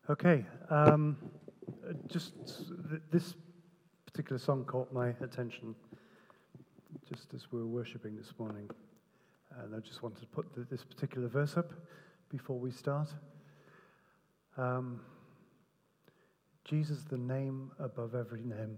Okay, just this particular song caught my attention just as we were worshiping this morning, and I just wanted to put this particular verse up before we start. Jesus, the name above every name.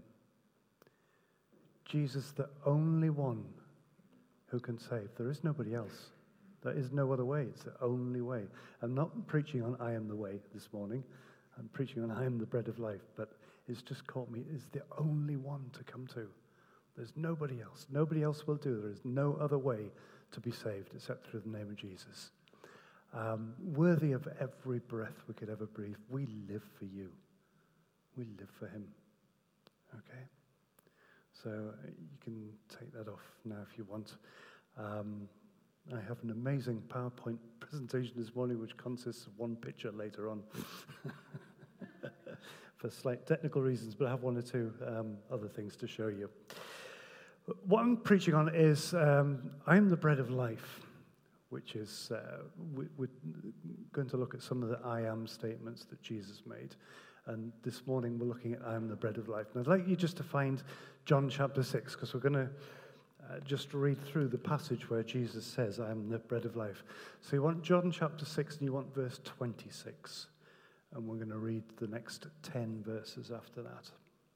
Jesus, the only one who can save. There is nobody else. There is no other way. It's the only way. I'm not preaching on I am the way this morning. I'm preaching on I am the bread of life, but it's just caught me. It's the only one to come to. There's nobody else. Nobody else will do. There is no other way to be saved except through the name of Jesus. Worthy of every breath we could ever breathe. We live for you. We live for him. Okay? So you can take that off now if you want. I have an amazing PowerPoint presentation this morning which consists of one picture later on for slight technical reasons, but I have one or two other things to show you. What I'm preaching on is I am the bread of life, which is, we're going to look at some of the I am statements that Jesus made. And this morning we're looking at I am the bread of life. And I'd like you just to find John chapter 6, because we're going to just read through the passage where Jesus says, I am the bread of life. So you want John chapter 6 and you want verse 26. And we're going to read the next 10 verses after that.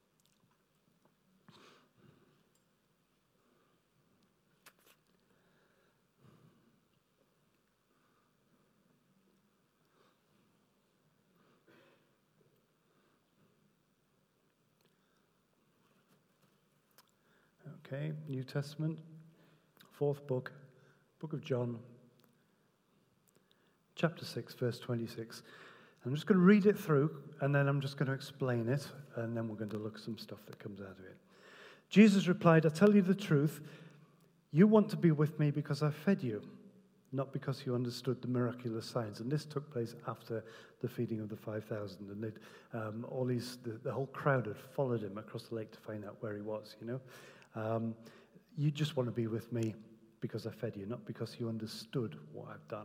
Okay, New Testament, fourth book of John, chapter 6, verse 26. I'm just going to read it through, and then I'm just going to explain it, and then we're going to look at some stuff that comes out of it. Jesus replied, I tell you the truth, you want to be with me because I fed you, not because you understood the miraculous signs. And this took place after the feeding of the 5,000, and the whole crowd had followed him across the lake to find out where he was, you know. You just want to be with me because I fed you, not because you understood what I've done.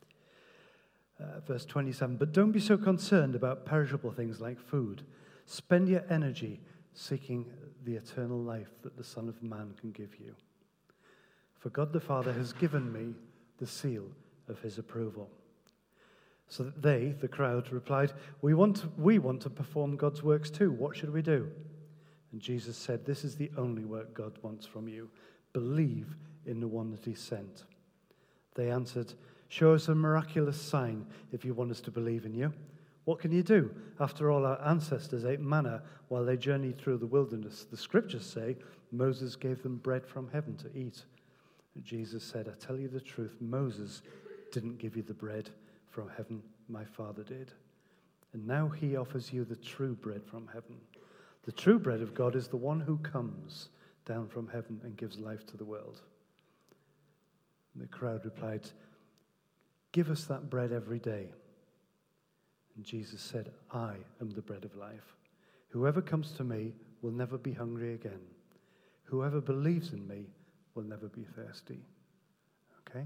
Verse 27, but don't be so concerned about perishable things like food. Spend your energy seeking the eternal life that the Son of Man can give you. For God the Father has given me the seal of his approval. So that they, the crowd, replied, we want to perform God's works too. What should we do? And Jesus said, this is the only work God wants from you. Believe in the one that he sent. They answered, show us a miraculous sign if you want us to believe in you. What can you do? After all, our ancestors ate manna while they journeyed through the wilderness. The scriptures say Moses gave them bread from heaven to eat. And Jesus said, I tell you the truth, Moses didn't give you the bread from heaven, my Father did. And now he offers you the true bread from heaven. The true bread of God is the one who comes down from heaven and gives life to the world. And the crowd replied, give us that bread every day. And Jesus said, I am the bread of life. Whoever comes to me will never be hungry again. Whoever believes in me will never be thirsty. Okay?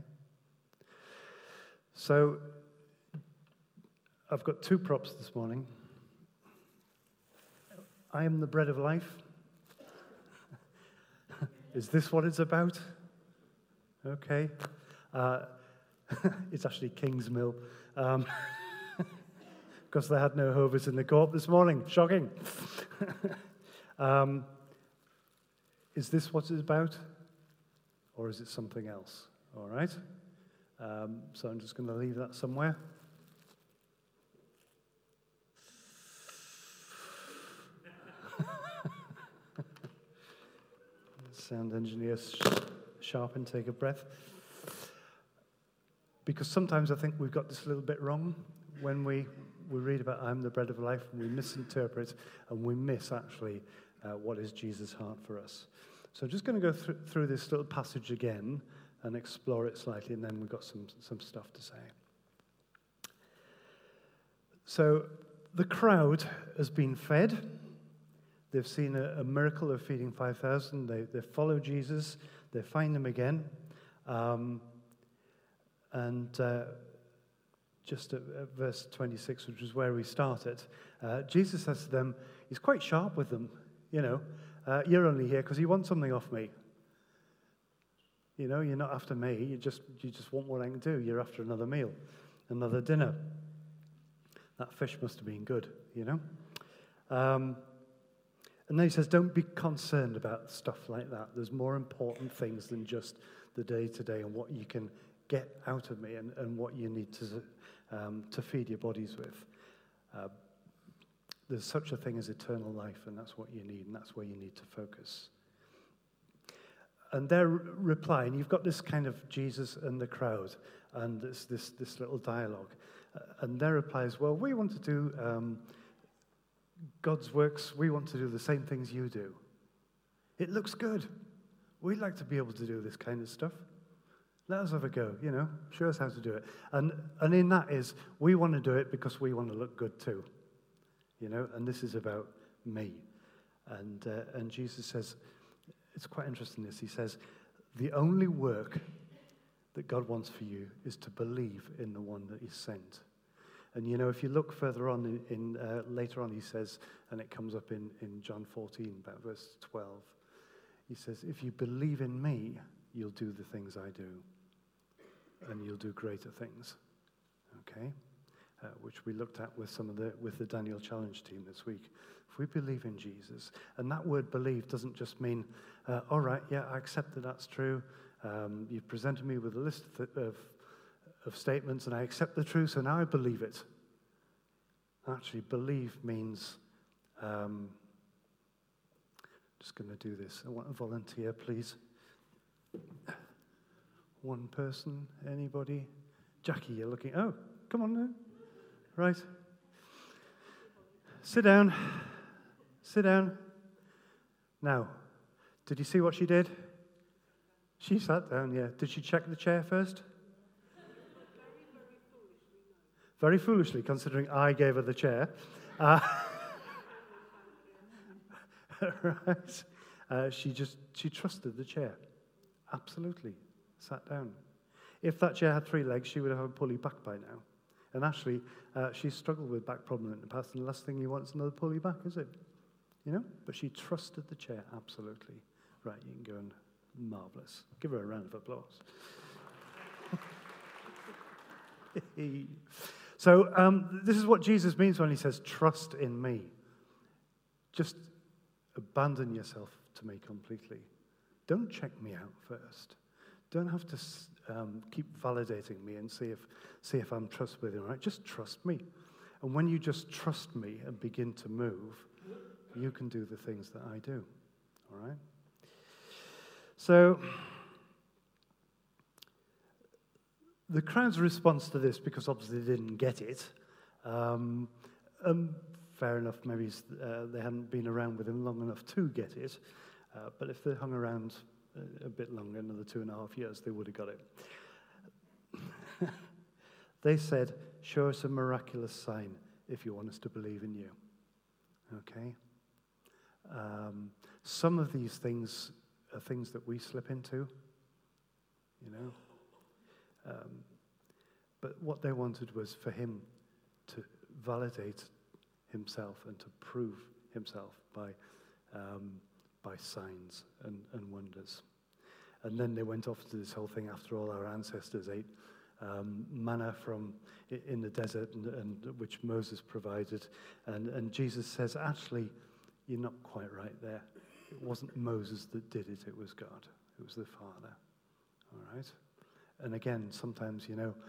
So, I've got two props this morning. I am the bread of life. Is this what it's about? Okay. It's actually Kingsmill. Because they had no Hovers in the co-op this morning. Shocking. Is this what it's about? Or is it something else? All right. So I'm just going to leave that somewhere. Sound engineers, sharpen, take a breath. Because sometimes I think we've got this a little bit wrong when we read about I'm the bread of life, and we misinterpret and we miss actually what is Jesus' heart for us. So I'm just going to go through this little passage again and explore it slightly, and then we've got some stuff to say. So the crowd has been fed. They've seen a miracle of feeding 5,000. They follow Jesus. They find him again. And just at verse 26, which is where we started, Jesus says to them, he's quite sharp with them, you're only here because you want something off me. You're not after me, you just want what I can do. You're after another meal, another dinner. That fish must have been good, And then he says, don't be concerned about stuff like that. There's more important things than just the day-to-day and what you can get out of me and what you need to feed your bodies with. There's such a thing as eternal life, and that's what you need, and that's where you need to focus. And their reply, and you've got this kind of Jesus and the crowd, and this little dialogue. And their reply is, well, we want to do God's works. We want to do the same things you do. It looks good. We'd like to be able to do this kind of stuff. Let us have a go, Show us how to do it. And in that is, we want to do it because we want to look good too. And this is about me. And Jesus says, it's quite interesting this. He says, the only work that God wants for you is to believe in the one that he sent. And if you look further on, later on he says, and it comes up in John 14, about verse 12, he says, if you believe in me, you'll do the things I do, and you'll do greater things. Okay? Which we looked at with with the Daniel Challenge team this week. If we believe in Jesus, and that word believe doesn't just mean, all right, yeah, I accept that that's true. You've presented me with a list of statements, and I accept the truth, so now I believe it. Actually, believe means, just going to do this. I want a volunteer, please. One person, anybody? Jackie, you're looking, oh, come on now. Right. Sit down. Sit down. Now, did you see what she did? She sat down, yeah. Did she check the chair first? Very foolishly, considering I gave her the chair. Right. She trusted the chair. Absolutely. Sat down. If that chair had 3 legs, she would have a pulley back by now. And actually, she's struggled with back problems in the past, and the last thing you want is another pulley back, is it? But she trusted the chair, absolutely. Right, you can go and marvelous. Give her a round of applause. So this is what Jesus means when he says, trust in me. Just abandon yourself to me completely. Don't check me out first. Don't have to keep validating me and see if I'm trustworthy, all right? Just trust me. And when you just trust me and begin to move, you can do the things that I do, all right? So the crowd's response to this, because obviously they didn't get it, fair enough, maybe they hadn't been around with him long enough to get it, but if they hung around a bit longer, another 2.5 years, they would have got it. They said, show us a miraculous sign if you want us to believe in you. Okay? Some of these things are things that we slip into, but what they wanted was for him to validate himself and to prove himself by signs and wonders. And then they went off to this whole thing after all our ancestors ate manna from in the desert, and which Moses provided. And Jesus says, actually, you're not quite right there. It wasn't Moses that did it, it was God. It was the Father. All right? And again, sometimes,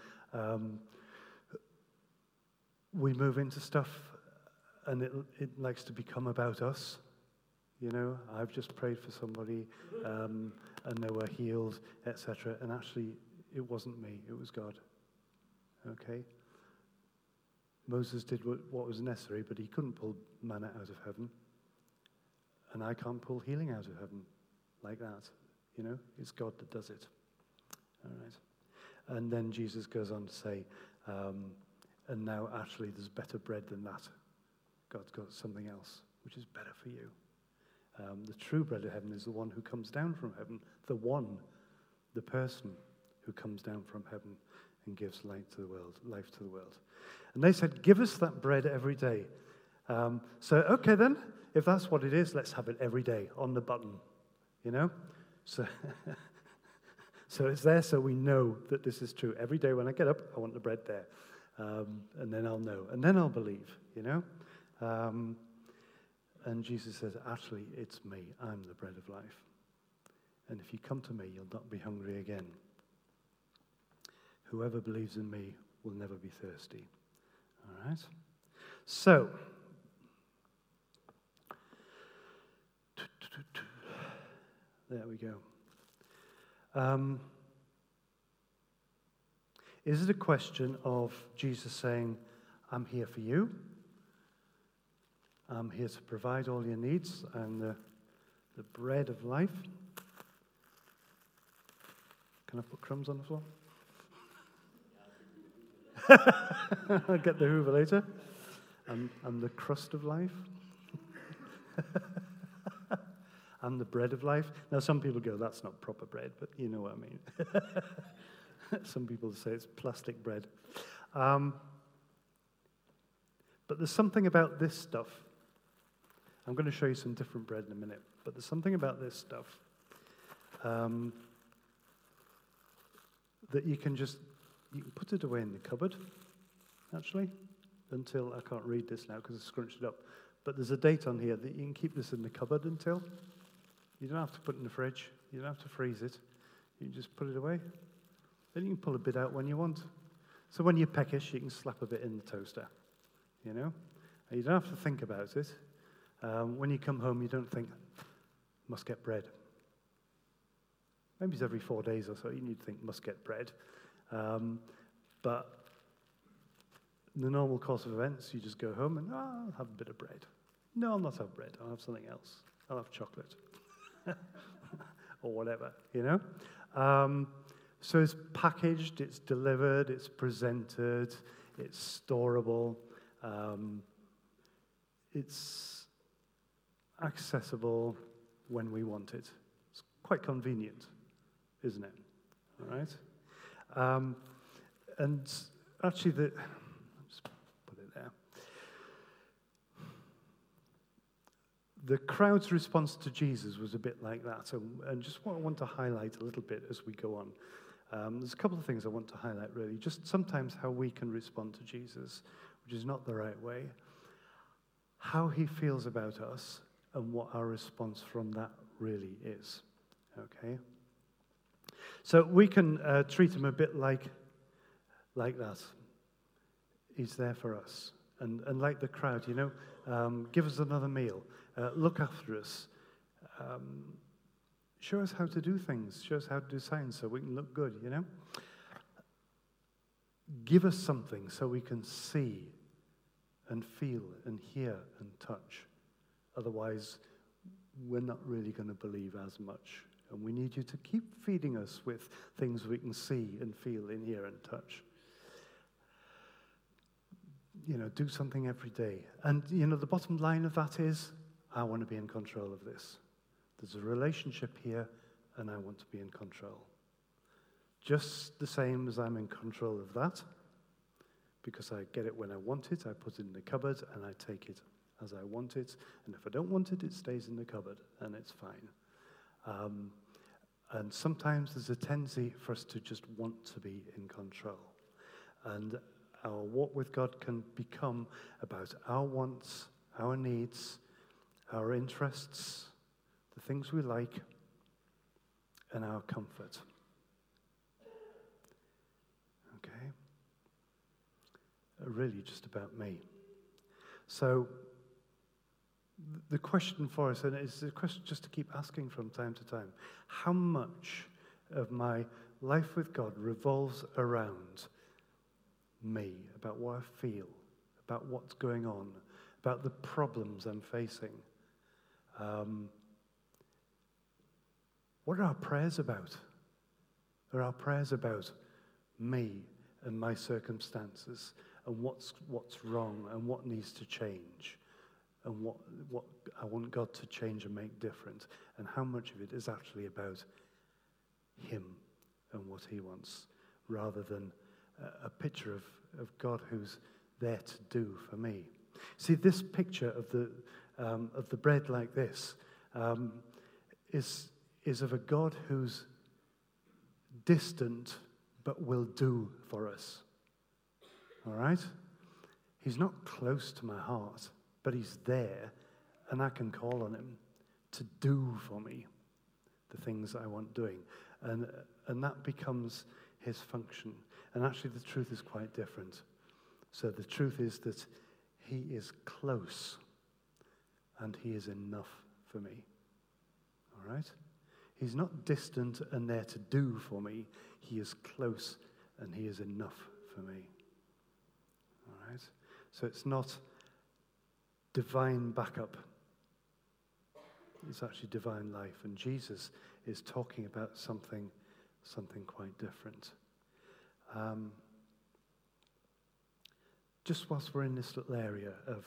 we move into stuff and it likes to become about us. I've just prayed for somebody and they were healed, etc. And actually, it wasn't me, it was God. Okay? Moses did what was necessary, but he couldn't pull manna out of heaven. And I can't pull healing out of heaven like that. It's God that does it. All right? And then Jesus goes on to say, and now actually there's better bread than that. God's got something else, which is better for you. The true bread of heaven is the one who comes down from heaven, the person who comes down from heaven and gives life to the world. And they said, give us that bread every day. So, okay then, if that's what it is, let's have it every day on the button, you know? So, so it's there so we know that this is true. Every day when I get up, I want the bread there. And then I'll know. And then I'll believe, you know? And Jesus says, actually, it's me. I'm the bread of life. And if you come to me, you'll not be hungry again. Whoever believes in me will never be thirsty. All right? So, there we go. Is it a question of Jesus saying, I'm here for you. I'm here to provide all your needs. I'm the bread of life. Can I put crumbs on the floor? I'll get the Hoover later. I'm the crust of life. I'm the bread of life. Now, some people go, that's not proper bread, but you know what I mean. Some people say it's plastic bread. But there's something about this stuff. I'm going to show you some different bread in a minute, but there's something about this stuff that you can put it away in the cupboard, actually, until, I can't read this now because it's scrunched it up, but there's a date on here that you can keep this in the cupboard until. You don't have to put it in the fridge. You don't have to freeze it. You just put it away. Then you can pull a bit out when you want. So when you're peckish, you can slap a bit in the toaster, you know? And you don't have to think about it. When you come home, you don't think, must get bread. Maybe it's every 4 days or so you need to think, must get bread. But in the normal course of events, you just go home and, I'll have a bit of bread. No, I'll not have bread. I'll have something else. I'll have chocolate. Or whatever, you know? So it's packaged, it's delivered, it's presented, it's storable, it's accessible when we want it. It's quite convenient, isn't it? All right? And actually, I'll just put it there. The crowd's response to Jesus was a bit like that, and just what I want to highlight a little bit as we go on. There's a couple of things I want to highlight, really. Just sometimes how we can respond to Jesus, which is not the right way. How he feels about us, and what our response from that really is. Okay? So we can treat him a bit like that. He's there for us. And like the crowd, you know, give us another meal. Look after us. Show us how to do things. Show us how to do science so we can look good, you know. Give us something so we can see and feel and hear and touch. Otherwise, we're not really going to believe as much. And we need you to keep feeding us with things we can see and feel and hear and touch. You know, do something every day. And, you know, the bottom line of that is, I want to be in control of this. There's a relationship here, and I want to be in control. Just the same as I'm in control of that, because I get it when I want it, I put it in the cupboard, and I take it as I want it. And if I don't want it, it stays in the cupboard, and it's fine. And sometimes there's a tendency for us to just want to be in control. And our walk with God can become about our wants, our needs, our interests, the things we like, and our comfort. Okay? Really just about me. So, the question for us, and it's a question just to keep asking from time to time, how much of my life with God revolves around me, about what I feel, about what's going on, about the problems I'm facing? What are our prayers about? Are our prayers about me and my circumstances and what's wrong and what needs to change and what I want God to change and make different, and how much of it is actually about him and what he wants rather than a picture of God who's there to do for me. See, this picture of the bread like this is of a God who's distant but will do for us. All right? He's not close to my heart, but he's there, and I can call on him to do for me the things I want doing. And that becomes his function. And actually the truth is quite different. So the truth is that he is close, and he is enough for me. All right? He's not distant and there to do for me. He is close, and he is enough for me. All right? So it's not divine backup. It's actually divine life. And Jesus is talking about something quite different. Just whilst we're in this little area of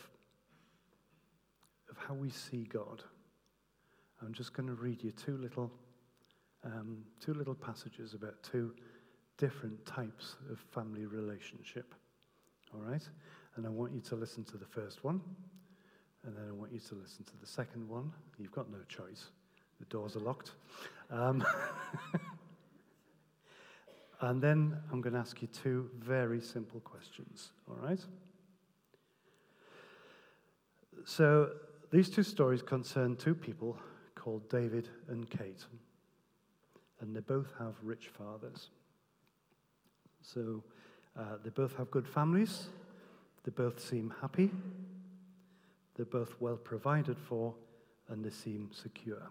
how we see God, I'm just going to read you two little passages about two different types of family relationship. All right? And I want you to listen to the first one, and then I want you to listen to the second one. You've got no choice. The doors are locked. And then I'm going to ask you two very simple questions, all right? So these two stories concern two people called David and Kate, and they both have rich fathers. So they both have good families, they both seem happy, they're both well provided for, and they seem secure.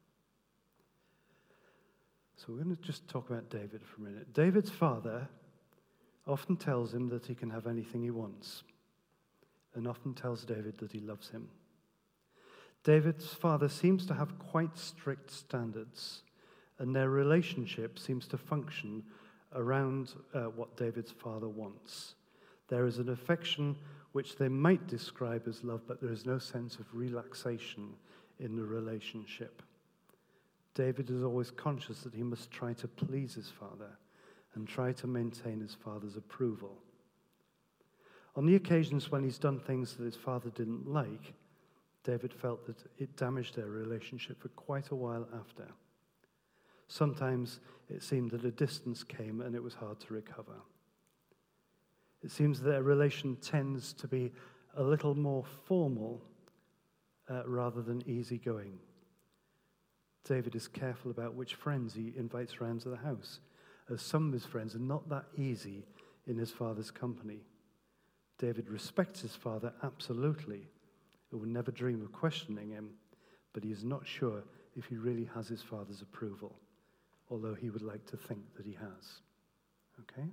So we're going to just talk about David for a minute. David's father often tells him that he can have anything he wants, and often tells David that he loves him. David's father seems to have quite strict standards, and their relationship seems to function around what David's father wants. There is an affection which they might describe as love, but there is no sense of relaxation in the relationship. David is always conscious that he must try to please his father and try to maintain his father's approval. On the occasions when he's done things that his father didn't like, David felt that it damaged their relationship for quite a while after. Sometimes it seemed that a distance came and it was hard to recover. It seems that their relation tends to be a little more formal rather than easygoing. David is careful about which friends he invites round to the house, as some of his friends are not that easy in his father's company. David respects his father absolutely, and would never dream of questioning him, but he is not sure if he really has his father's approval, although he would like to think that he has. Okay?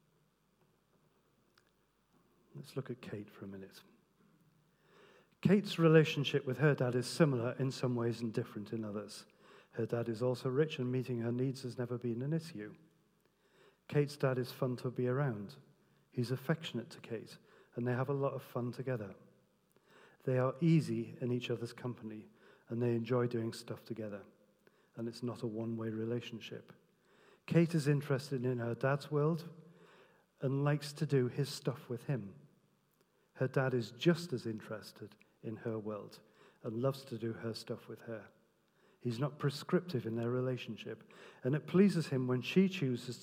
Let's look at Kate for a minute. Kate's relationship with her dad is similar in some ways and different in others. Her dad is also rich, and meeting her needs has never been an issue. Kate's dad is fun to be around. He's affectionate to Kate, and they have a lot of fun together. They are easy in each other's company, and they enjoy doing stuff together. And it's not a one-way relationship. Kate is interested in her dad's world and likes to do his stuff with him. Her dad is just as interested in her world and loves to do her stuff with her. He's not prescriptive in their relationship, and it pleases him when she chooses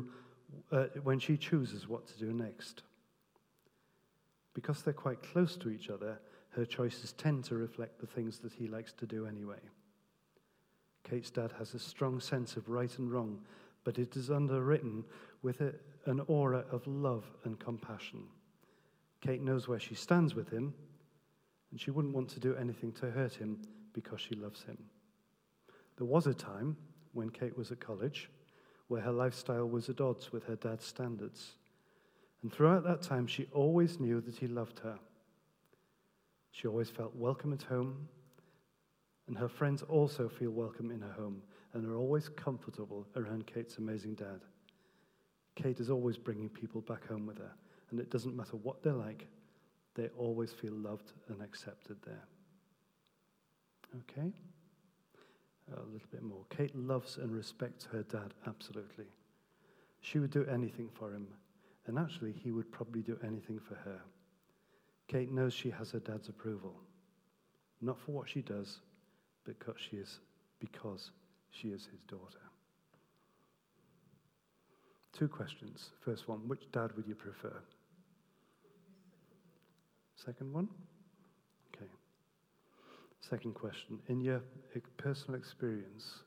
what to do next. Because they're quite close to each other, her choices tend to reflect the things that he likes to do anyway. Kate's dad has a strong sense of right and wrong, but it is underwritten with an aura of love and compassion. Kate knows where she stands with him, and she wouldn't want to do anything to hurt him because she loves him. There was a time when Kate was at college where her lifestyle was at odds with her dad's standards. And throughout that time, she always knew that he loved her. She always felt welcome at home, and her friends also feel welcome in her home and are always comfortable around Kate's amazing dad. Kate is always bringing people back home with her, and it doesn't matter what they're like, they always feel loved and accepted there. Okay? A little bit more. Kate loves and respects her dad absolutely. She would do anything for him, And actually, he would probably do anything for her. Kate knows she has her dad's approval, not for what she does, but because she is his daughter. 2 questions. First one, which dad would you prefer? Second one? Okay. Second question, in your personal experience,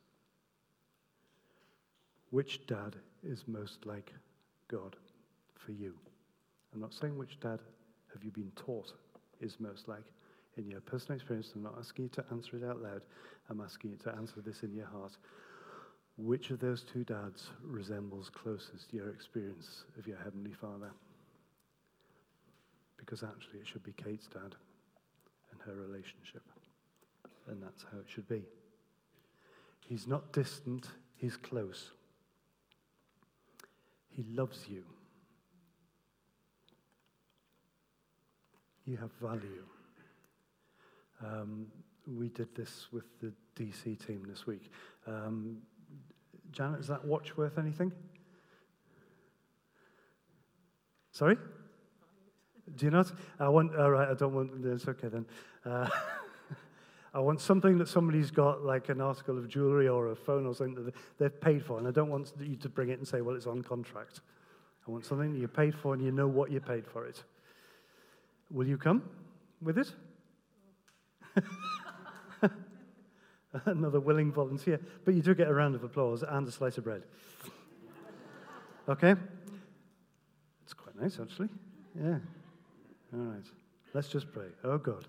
which dad is most like God for you? I'm not saying which dad have you been taught is most like. In your personal experience, I'm not asking you to answer it out loud. I'm asking you to answer this in your heart. Which of those 2 dads resembles closest your experience of your Heavenly Father? Because actually it should be Kate's dad and her relationship. And that's how it should be. He's not distant, he's close. He loves you. You have value. We did this with the DC team this week. Janet, is that watch worth anything? Sorry? Do you not? All right, I don't want, it's okay then. I want something that somebody's got, like an article of jewelry or a phone or something that they've paid for, and I don't want you to bring it and say, well, it's on contract. I want something that you paid for and you know what you paid for it. Will you come with it? Another willing volunteer. But you do get a round of applause and a slice of bread. Okay? It's quite nice, actually. Yeah. All right. Let's just pray. Oh, God.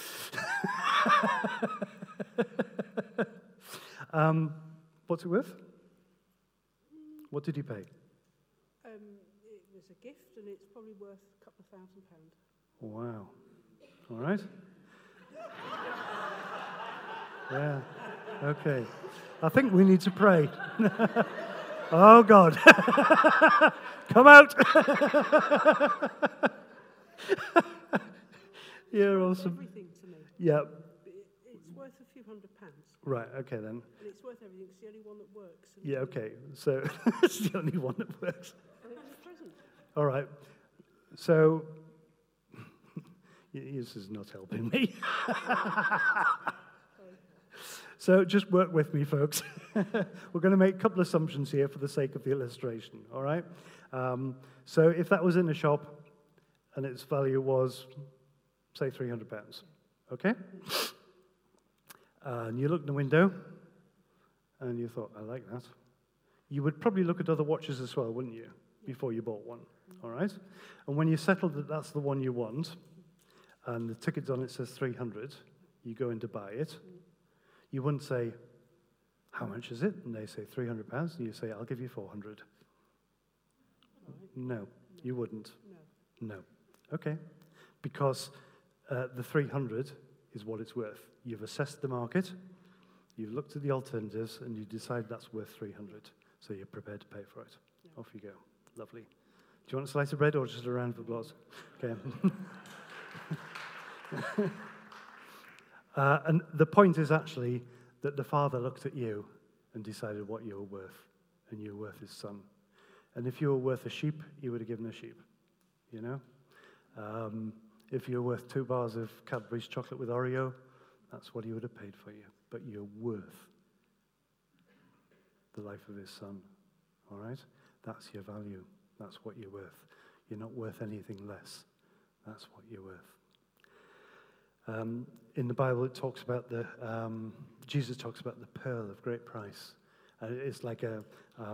What's it worth? What did you pay? It was a gift, and it's probably worth a couple of £1,000. Wow. All right. Yeah. Okay. I think we need to pray. Oh, God. Come out. You're awesome. Everything to me. Yeah. It's worth a few £100. Right, okay then. And it's worth everything. It's the only one that works. Yeah, okay. So it's the only one that works. And it's a present. All right. So this is not helping me. So just work with me, folks. We're going to make a couple of assumptions here for the sake of the illustration, all right? So if that was in a shop and its value was, say, £300, okay? And you looked in the window and you thought, I like that. You would probably look at other watches as well, wouldn't you, before you bought one, all right? And when you settled that that's the one you want, and the ticket on it says 300, you go in to buy it. You wouldn't say, how much is it? And they say £300, and you say, I'll give you 400. No, you wouldn't. No. Okay. Because the 300 is what it's worth. You've assessed the market, you've looked at the alternatives, and you decide that's worth 300. So you're prepared to pay for it. Yeah. Off you go. Lovely. Do you want a slice of bread or just a round of applause? Okay. And the point is actually that the Father looked at you and decided what you were worth, and you were worth his Son. And if you were worth a sheep, he would have given a sheep, you know? If you were worth 2 bars of Cadbury's chocolate with Oreo, that's what he would have paid for you. But you're worth the life of his Son, all right? That's your value. That's what you're worth. You're not worth anything less. That's what you're worth. In the Bible, it talks about Jesus talks about the pearl of great price. It's like a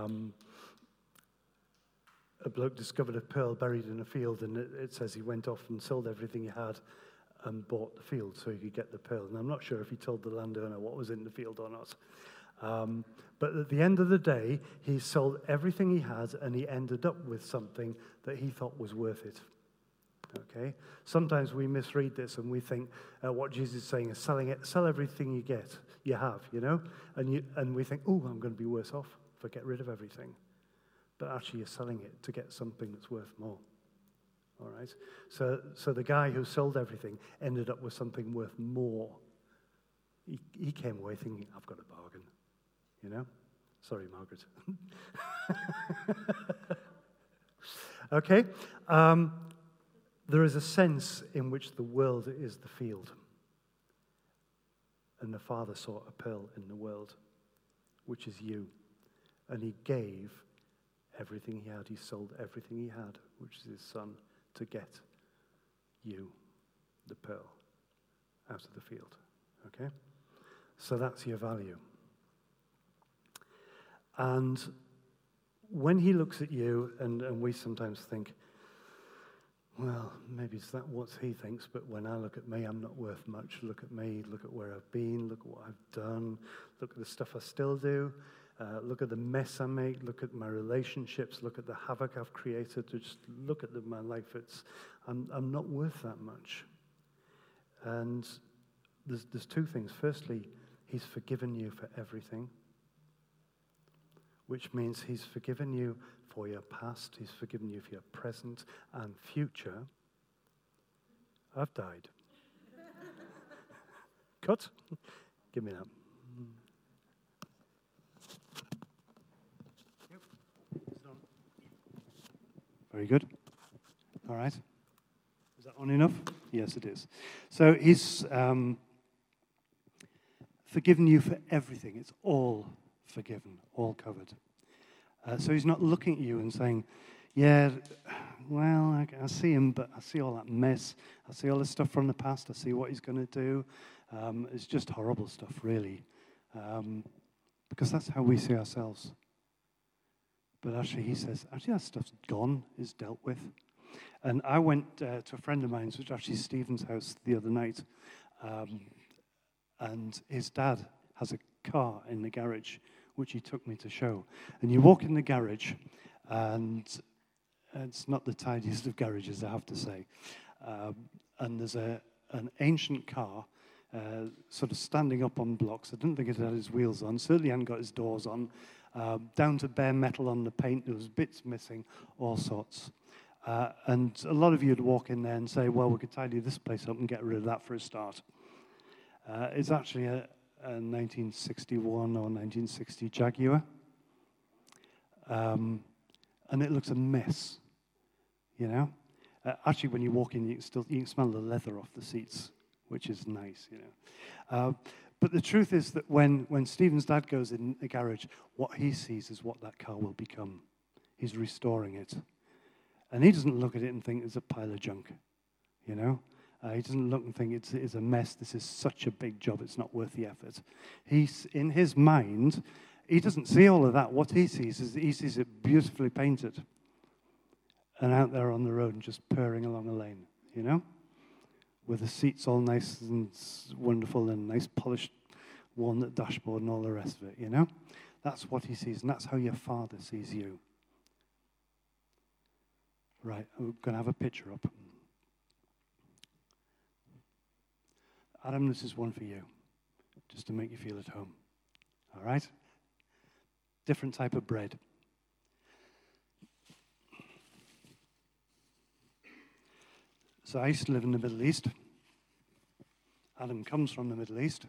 bloke discovered a pearl buried in a field, and it says he went off and sold everything he had and bought the field so he could get the pearl. And I'm not sure if he told the landowner what was in the field or not. But at the end of the day, he sold everything he had, and he ended up with something that he thought was worth it. Okay? Sometimes we misread this and we think what Jesus is saying is sell everything you have, you know? And we think, oh, I'm going to be worse off if I get rid of everything. But actually you're selling it to get something that's worth more. All right? So the guy who sold everything ended up with something worth more. He came away thinking, I've got a bargain, you know? Sorry, Margaret. Okay? There is a sense in which the world is the field. And the Father saw a pearl in the world, which is you. And he gave everything he had. He sold everything he had, which is his Son, to get you, the pearl, out of the field. Okay? So that's your value. And when he looks at you, and we sometimes think, well, maybe it's that what he thinks, but when I look at me, I'm not worth much. Look at me, look at where I've been, look at what I've done, look at the stuff I still do, look at the mess I make, look at my relationships, look at the havoc I've created. Just look at my life. I'm not worth that much. And there's two things. Firstly, he's forgiven you for everything, which means he's forgiven you for your past, he's forgiven you for your present and future. I've died. Cut. Give me that. Very good. All right. Is that on enough? Yes, it is. So he's forgiven you for everything. It's all forgiven, all covered. So he's not looking at you and saying, yeah, well, I see him, but I see all that mess. I see all the stuff from the past. I see what he's going to do. It's just horrible stuff, really. Because that's how we see ourselves. But actually, he says, actually, that stuff's gone, is dealt with. And I went to a friend of mine's, which was actually Stephen's house the other night. And his dad has a car in the garage, which he took me to show. And you walk in the garage, and it's not the tidiest of garages, I have to say. And there's an ancient car sort of standing up on blocks. I didn't think it had his wheels on. Certainly hadn't got his doors on. Down to bare metal on the paint. There was bits missing, all sorts. And a lot of you would walk in there and say, well, we could tidy this place up and get rid of that for a start. It's actually a 1961 or 1960 Jaguar. And it looks a mess, you know. Actually, when you walk in, you can smell the leather off the seats, which is nice, you know. But the truth is that when Stephen's dad goes in the garage, what he sees is what that car will become. He's restoring it. And he doesn't look at it and think it's a pile of junk, you know. He doesn't look and think it's a mess. This is such a big job. It's not worth the effort. He's in his mind, he doesn't see all of that. What he sees is he sees it beautifully painted and out there on the road and just purring along a lane, you know, with the seats all nice and wonderful and nice polished walnut dashboard and all the rest of it, you know. That's what he sees, and that's how your Father sees you. Right, we're going to have a picture up. Adam, this is one for you, just to make you feel at home. All right? Different type of bread. So I used to live in the Middle East. Adam comes from the Middle East.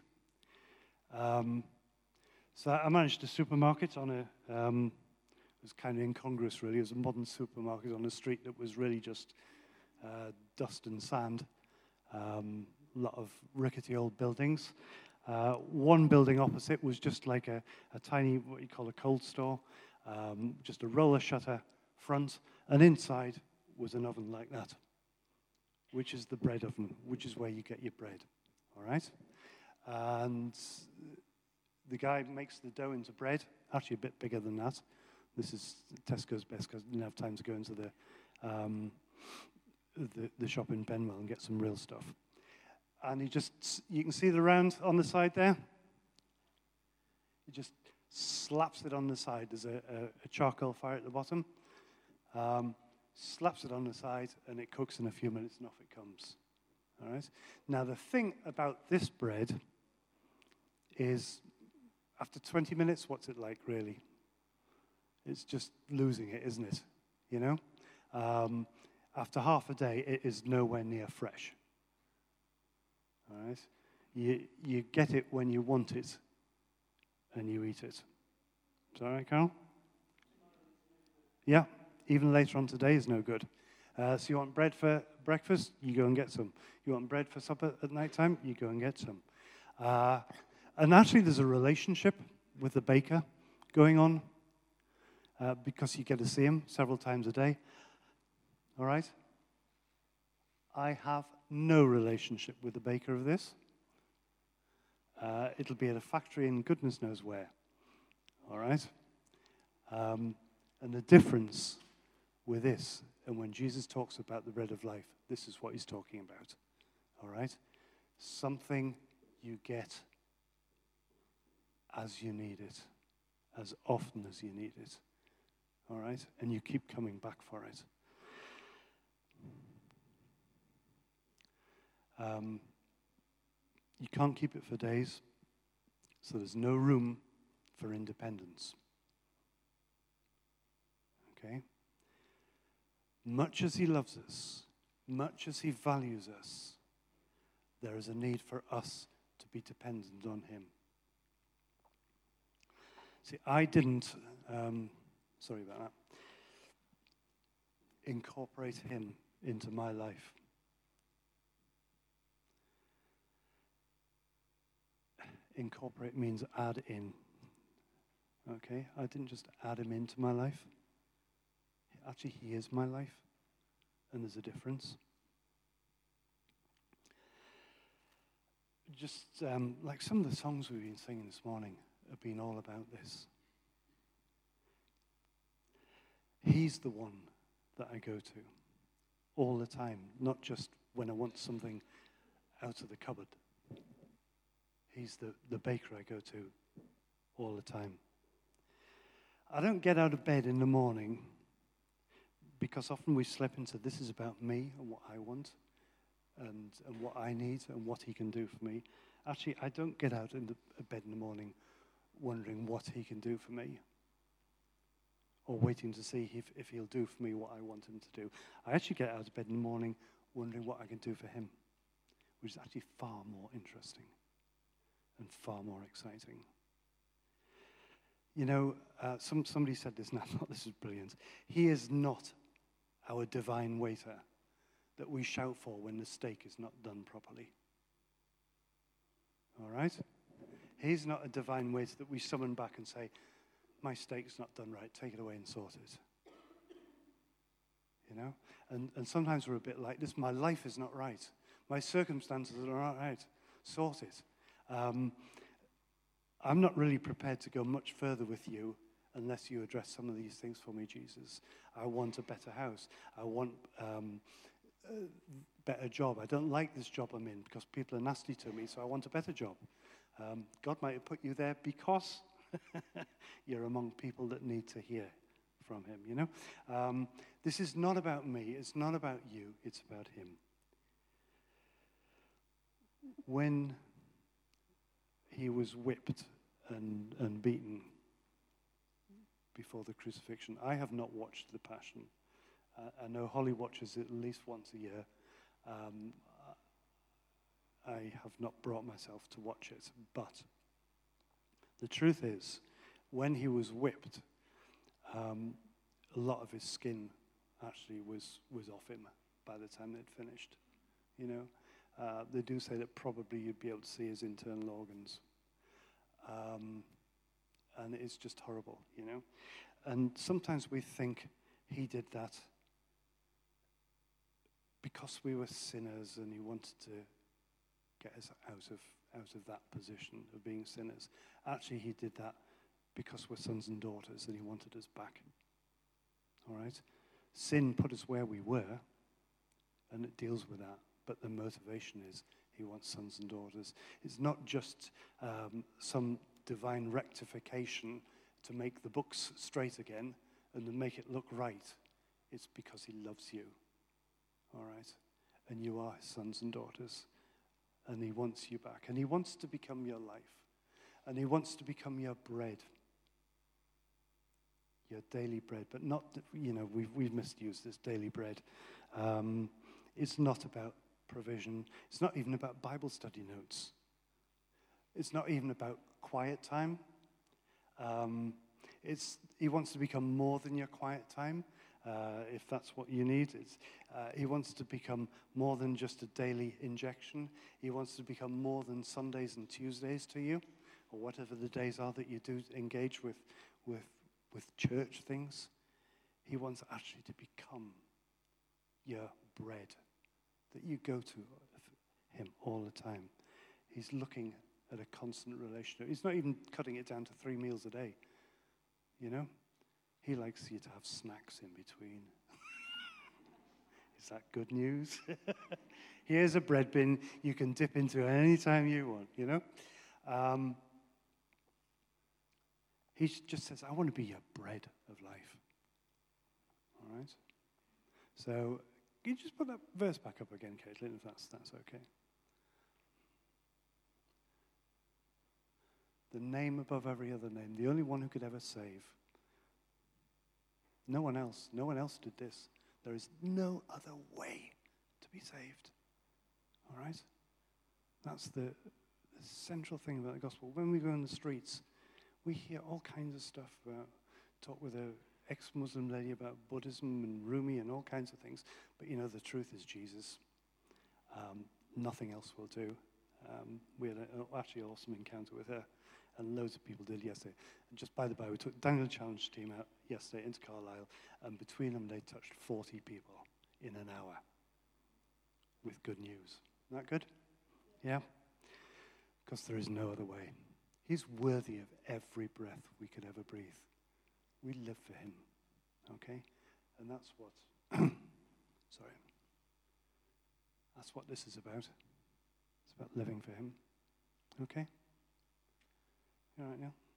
So I managed a supermarket on a, it was kind of incongruous really. It was a modern supermarket on a street that was really just dust and sand. A lot of rickety old buildings. One building opposite was just like a tiny, what you call a cold store, just a roller shutter front, and inside was an oven like that, which is the bread oven, which is where you get your bread, all right? And the guy makes the dough into bread, actually a bit bigger than that. This is Tesco's best because I didn't have time to go into the shop in Benwell and get some real stuff. And you can see the round on the side there? He just slaps it on the side. There's a charcoal fire at the bottom. Slaps it on the side, and it cooks in a few minutes, and off it comes. All right? Now, the thing about this bread is, after 20 minutes, what's it like, really? It's just losing it, isn't it? You know? After half a day, it is nowhere near fresh. All right? You get it when you want it, and you eat it. Is that right, Carol? Yeah. Even later on today is no good. So you want bread for breakfast? You go and get some. You want bread for supper at night time? You go and get some. And actually, there's a relationship with the baker going on because you get to see him several times a day. All right? I have no relationship with the baker of this. It'll be at a factory in goodness knows where. All right? And the difference with this, and when Jesus talks about the bread of life, this is what he's talking about. All right? Something you get as you need it, as often as you need it. All right? And you keep coming back for it. You can't keep it for days, so there's no room for independence. Okay? Much as he loves us, much as he values us, there is a need for us to be dependent on him. See, I didn't, sorry about that, incorporate him into my life. Incorporate means add in. Okay? I didn't just add him into my life. Actually, he is my life. And there's a difference. Just like some of the songs we've been singing this morning have been all about this. He's the one that I go to all the time, not just when I want something out of the cupboard. He's the baker I go to all the time. I don't get out of bed in the morning because often we slip into this is about me and what I want and what I need and what he can do for me. Actually, I don't get out of bed in the morning wondering what he can do for me or waiting to see if he'll do for me what I want him to do. I actually get out of bed in the morning wondering what I can do for him, which is actually far more interesting and far more exciting. You know, somebody said this, and I thought this was brilliant. He is not our divine waiter that we shout for when the steak is not done properly. All right? He's not a divine waiter that we summon back and say, my steak's not done right, take it away and sort it. You know? And sometimes we're a bit like this. My life is not right. My circumstances are not right. Sort it. I'm not really prepared to go much further with you unless you address some of these things for me, Jesus. I want a better house. I want a better job. I don't like this job I'm in because people are nasty to me, so I want a better job. God might have put you there because you're among people that need to hear from him, you know? This is not about me. It's not about you. It's about him. When he was whipped and beaten before the crucifixion. I have not watched the Passion. I know Holly watches it at least once a year. I have not brought myself to watch it. But the truth is, when he was whipped, a lot of his skin actually was off him by the time they'd finished. You know, they do say that probably you'd be able to see his internal organs. And it's just horrible, you know. And sometimes we think he did that because we were sinners and he wanted to get us out of that position of being sinners. Actually, he did that because we're sons and daughters and he wanted us back. All right? Sin put us where we were, and it deals with that. But the motivation is he wants sons and daughters. It's not just some divine rectification to make the books straight again and to make it look right. It's because he loves you. All right? And you are his sons and daughters. And he wants you back. And he wants to become your life. And he wants to become your bread. Your daily bread. But not, you know, we've misused this daily bread. It's not about provision. It's not even about Bible study notes. It's not even about quiet time. He wants to become more than your quiet time. if that's what you need. He wants to become more than just a daily injection. He wants to become more than Sundays and Tuesdays to you, or whatever the days are that you do engage with church things. He wants actually to become your bread, that you go to him all the time. He's looking at a constant relationship. He's not even cutting it down to 3 meals a day. You know? He likes you to have snacks in between. Is that good news? Here's a bread bin you can dip into any time you want, you know? He just says, I want to be your bread of life. All right? So, can you just put that verse back up again, Caitlin, if that's okay? The name above every other name, the only one who could ever save. No one else did this. There is no other way to be saved. All right? That's the central thing about the gospel. When we go in the streets, we hear all kinds of stuff about, talk with an ex-Muslim lady about Buddhism and Rumi and all kinds of things. But you know, the truth is Jesus. Nothing else will do. We had an actually awesome encounter with her, and loads of people did yesterday. And just by the by, we took Daniel Challenge team out yesterday into Carlisle, and between them, they touched 40 people in an hour with good news. Isn't that good? Yeah? Because there is no other way. He's worthy of every breath we could ever breathe. We live for him, okay? And that's what, sorry. That's what this is about. It's about living for him, okay? You all right, Neil?